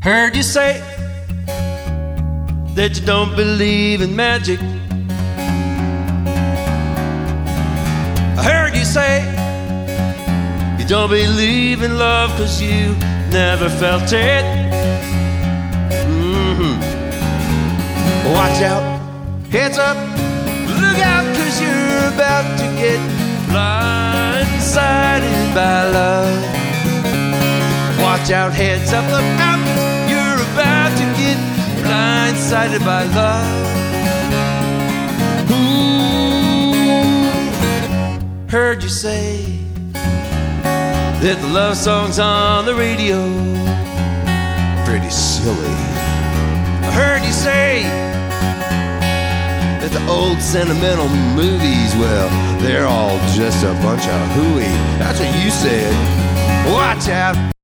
Heard you say that you don't believe in magic. I heard you say you don't believe in love 'cause you never felt it. Watch out, heads up, look out, 'cause you're about to get blindsided by love. Watch out, heads up, look out, you're about to get blindsided by love. Heard you say that the love songs on the radio pretty silly. I heard you say that the old sentimental movies, well, they're all just a bunch of hooey. That's what you said. Watch out.